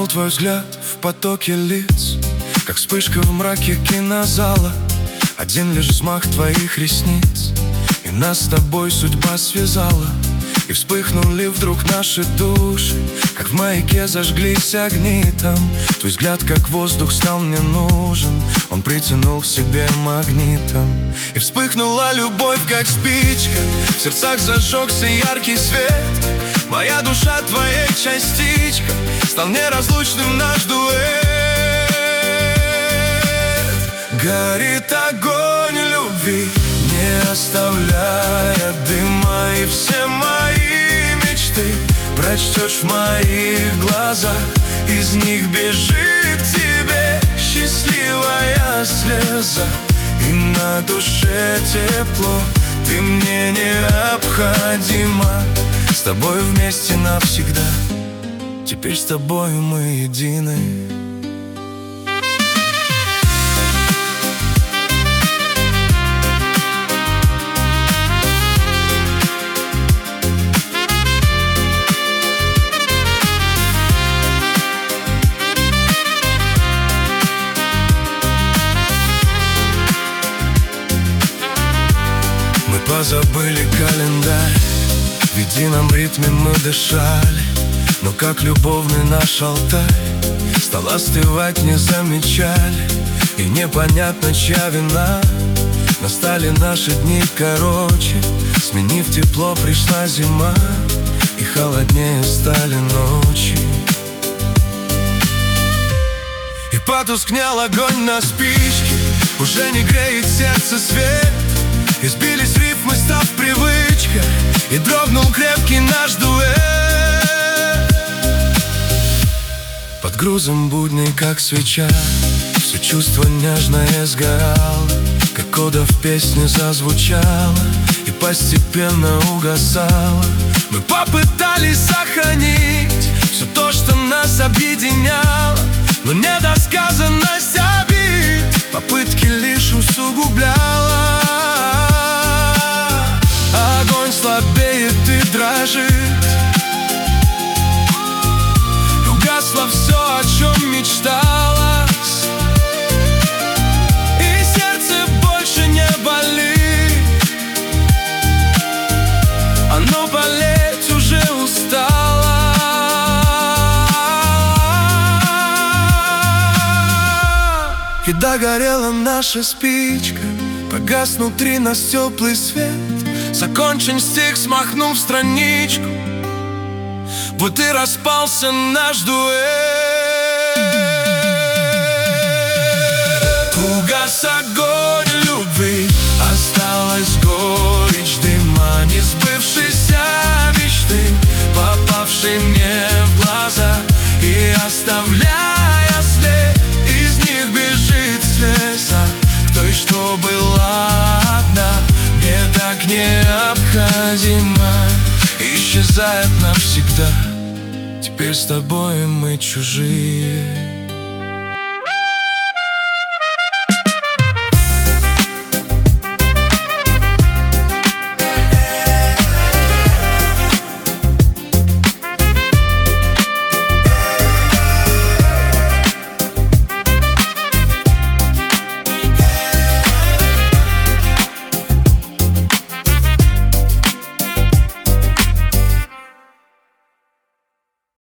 твой взгляд в потоке лиц, как вспышка в мраке кинозала. Один лишь взмах твоих ресниц, и нас с тобой судьба связала. И вспыхнули вдруг наши души, как в маяке зажглись огни там. Твой взгляд, как воздух, стал мне нужен, он притянул к себе магнитом. И вспыхнула любовь, как спичка, в сердцах зажегся яркий свет. Моя душа, твоей частичка, стал неразлучным наш дуэт. Горит огонь любви, не оставляя дыма, и все мои мечты прочтешь в моих глазах. Из них бежит к тебе счастливая слеза, и на душе тепло, ты мне необходима. С тобой вместе навсегда, теперь с тобой мы едины. Мы позабыли календарь, в едином ритме мы дышали, но как любовный наш алтарь стал остывать, не замечали. И непонятно, чья вина, настали наши дни короче. Сменив тепло, пришла зима, и холоднее стали ночи. И потускнел огонь на спичке, уже не греет сердце свет. И сбились рифмы, став привычкой, и дрогнул крепкий наш дуэт. Под грузом будней, как свеча, все чувство нежное сгорало, как кода в песне зазвучало и постепенно угасало. Мы попытались сохранить все то, что нас объединяло, но недосказанность обид попытки лишь усугубляла. Огонь слабеет и дрожит, угасло все, о чем мечталось, и сердце больше не болит. Оно болеть уже устало. И догорела наша спичка, погас внутри нас теплый свет. Закончен стих, смахнув страничку, вот и распался наш дуэт. Угас огонь любви, осталась горечь дыма, не сбывшейся мечты, попавшей мне в глаза и оставляя след. Из них бежит слеза к той, что была одна, мне так необходима, исчезает навсегда. Теперь с тобой мы чужие.